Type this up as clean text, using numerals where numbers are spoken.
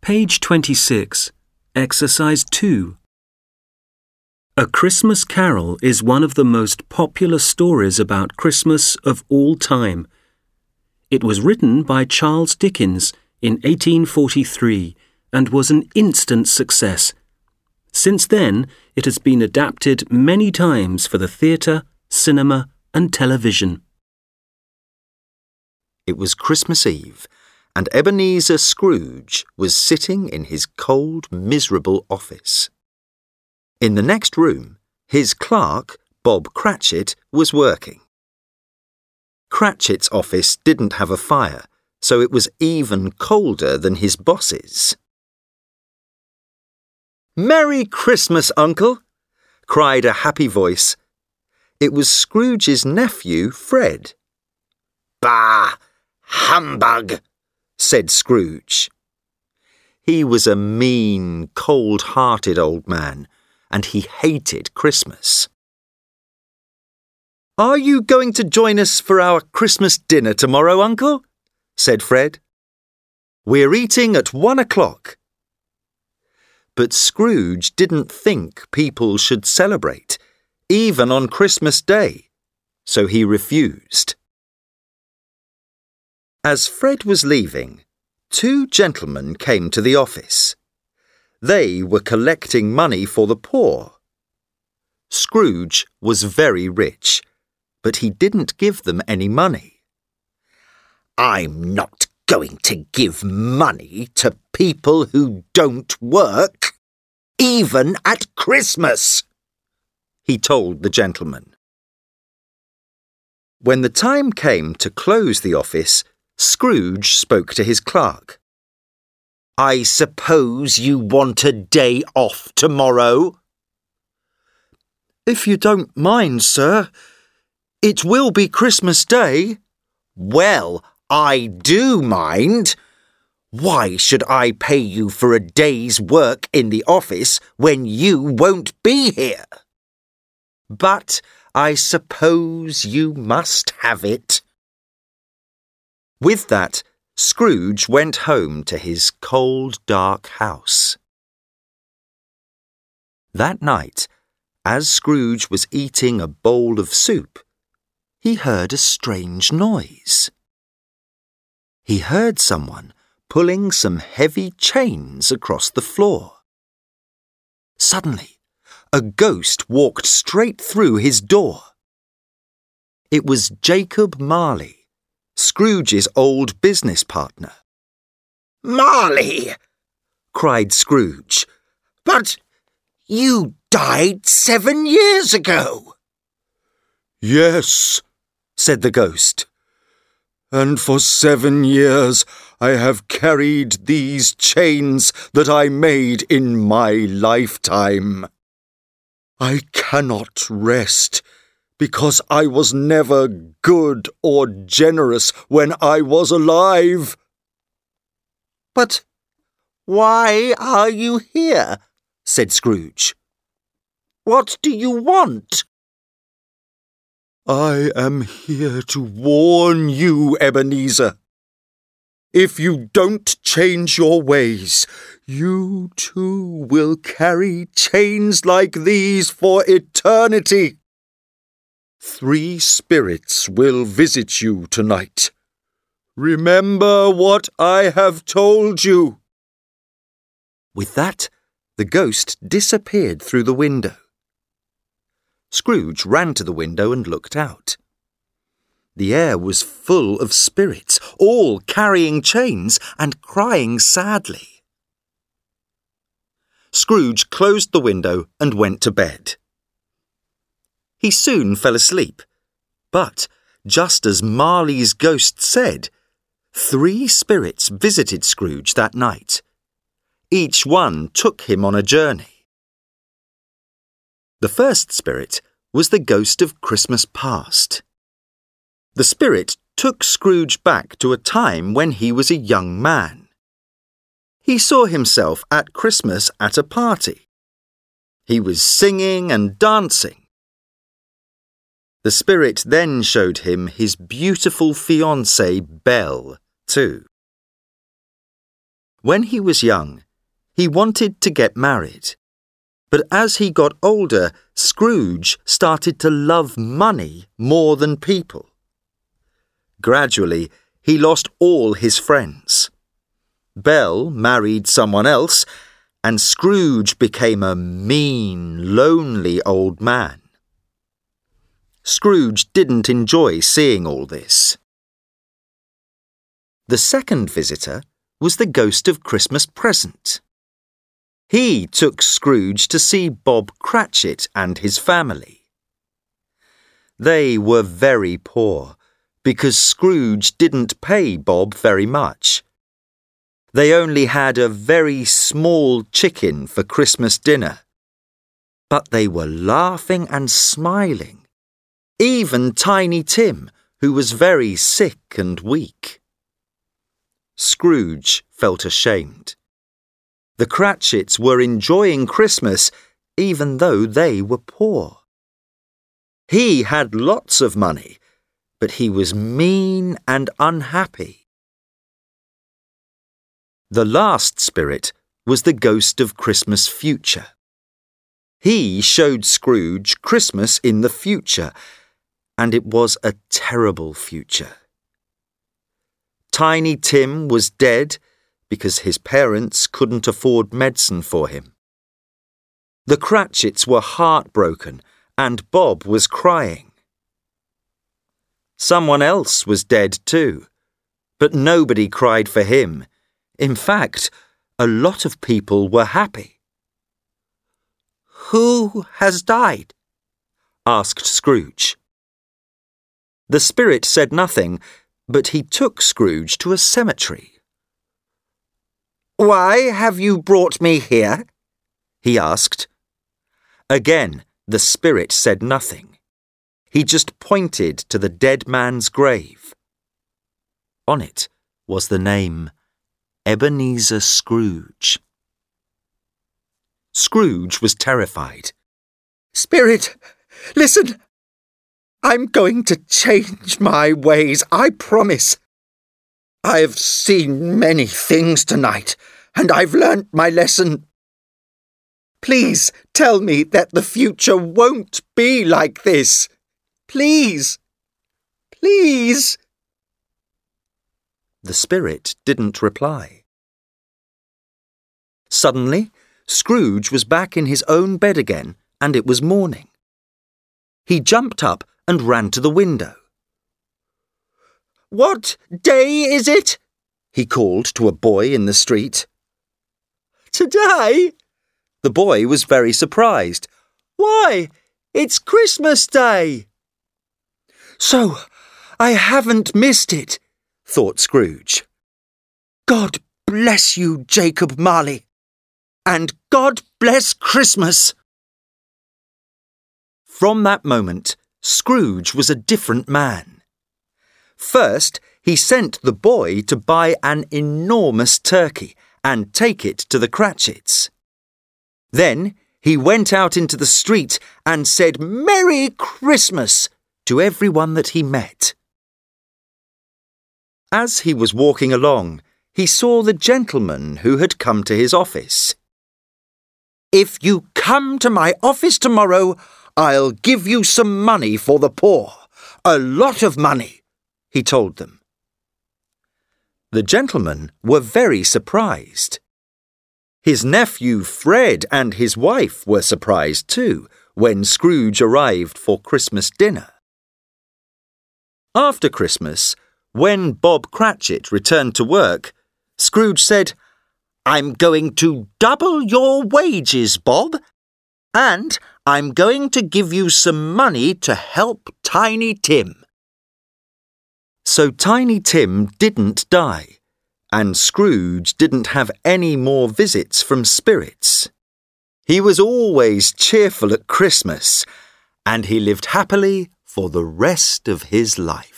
Page 26, Exercise 2. A Christmas Carol is one of the most popular stories about Christmas of all time. It was written by Charles Dickens in 1843 and was an instant success. Since then, it has been adapted many times for the theatre, cinema, and television. It was Christmas Eve, and Ebenezer Scrooge was sitting in his cold, miserable office. In the next room, his clerk, Bob Cratchit, was working. Cratchit's office didn't have a fire, so it was even colder than his boss's. "Merry Christmas, Uncle!" cried a happy voice. It was Scrooge's nephew, Fred. "Bah! Humbug!" said Scrooge. He was a mean, cold-hearted old man, and he hated Christmas. "Are you going to join us for our Christmas dinner tomorrow, Uncle?" said Fred. "We're eating at 1 o'clock. But Scrooge didn't think people should celebrate, even on Christmas Day, so he refused. As Fred was leaving, 2 gentlemen came to the office. They were collecting money for the poor. Scrooge was very rich, but he didn't give them any money. "I'm not going to give money to people who don't work, even at Christmas," he told the gentleman. When the time came to close the office, Scrooge spoke to his clerk. "I suppose you want a day off tomorrow?" "If you don't mind, sir. It will be Christmas Day." "Well, I do mind. Why should I pay you for a day's work in the office when you won't be here? But I suppose you must have it." With that, Scrooge went home to his cold, dark house. That night, as Scrooge was eating a bowl of soup, he heard a strange noise. He heard someone pulling some heavy chains across the floor. Suddenly, a ghost walked straight through his door. It was Jacob Marley, Scrooge's old business partner. "Marley!" cried Scrooge. "But you died 7 years ago." "Yes," said the ghost. "And for 7 years I have carried these chains that I made in my lifetime. I cannot rest, because I was never good or generous when I was alive." "But why are you here?" said Scrooge. "What do you want?" "I am here to warn you, Ebenezer. If you don't change your ways, you too will carry chains like these for eternity. 3 spirits will visit you tonight. Remember what I have told you." With that, the ghost disappeared through the window. Scrooge ran to the window and looked out. The air was full of spirits, all carrying chains and crying sadly. Scrooge closed the window and went to bed. He soon fell asleep, but, just as Marley's ghost said, 3 spirits visited Scrooge that night. Each one took him on a journey. The first spirit was the ghost of Christmas past. The spirit took Scrooge back to a time when he was a young man. He saw himself at Christmas at a party. He was singing and dancing. The spirit then showed him his beautiful fiancée, Belle, too. When he was young, he wanted to get married. But as he got older, Scrooge started to love money more than people. Gradually, he lost all his friends. Belle married someone else, and Scrooge became a mean, lonely old man. Scrooge didn't enjoy seeing all this. The second visitor was the ghost of Christmas Present. He took Scrooge to see Bob Cratchit and his family. They were very poor because Scrooge didn't pay Bob very much. They only had a very small chicken for Christmas dinner. But they were laughing and smiling. Even Tiny Tim, who was very sick and weak. Scrooge felt ashamed. The Cratchits were enjoying Christmas even though they were poor. He had lots of money, but he was mean and unhappy. The last spirit was the ghost of Christmas Future. He showed Scrooge Christmas in the future, and it was a terrible future. Tiny Tim was dead because his parents couldn't afford medicine for him. The Cratchits were heartbroken, and Bob was crying. Someone else was dead too, but nobody cried for him. In fact, a lot of people were happy. "Who has died?" asked Scrooge. The spirit said nothing, but he took Scrooge to a cemetery. "Why have you brought me here?" he asked. Again, the spirit said nothing. He just pointed to the dead man's grave. On it was the name Ebenezer Scrooge. Scrooge was terrified. "Spirit, listen! I'm going to change my ways, I promise. I've seen many things tonight, and I've learnt my lesson. Please tell me that the future won't be like this. Please! Please!" The spirit didn't reply. Suddenly, Scrooge was back in his own bed again, and it was morning. He jumped up and ran to the window. "What day is it?" he called to a boy in the street. "Today?" The boy was very surprised. "Why, it's Christmas Day!" "So, I haven't missed it," thought Scrooge. "God bless you, Jacob Marley. And God bless Christmas." From that moment, Scrooge was a different man. First, he sent the boy to buy an enormous turkey and take it to the Cratchits. Then he went out into the street and said "Merry Christmas" to everyone that he met. As he was walking along, he saw the gentleman who had come to his office. "If you come to my office tomorrow, I'll give you some money for the poor. A lot of money," he told them. The gentlemen were very surprised. His nephew Fred and his wife were surprised too when Scrooge arrived for Christmas dinner. After Christmas, when Bob Cratchit returned to work, Scrooge said, "I'm going to double your wages, Bob, and I'm going to give you some money to help Tiny Tim." So Tiny Tim didn't die, and Scrooge didn't have any more visits from spirits. He was always cheerful at Christmas, and he lived happily for the rest of his life.